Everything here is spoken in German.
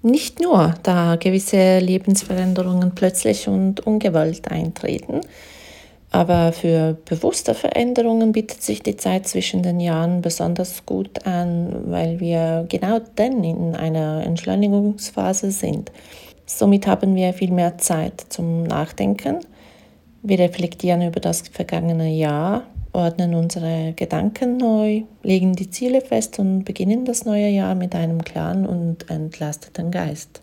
Nicht nur, da gewisse Lebensveränderungen plötzlich und ungewollt eintreten, aber für bewusste Veränderungen bietet sich die Zeit zwischen den Jahren besonders gut an, weil wir genau dann in einer Entschleunigungsphase sind. Somit haben wir viel mehr Zeit zum Nachdenken. Wir reflektieren über das vergangene Jahr, ordnen unsere Gedanken neu, legen die Ziele fest und beginnen das neue Jahr mit einem klaren und entlasteten Geist.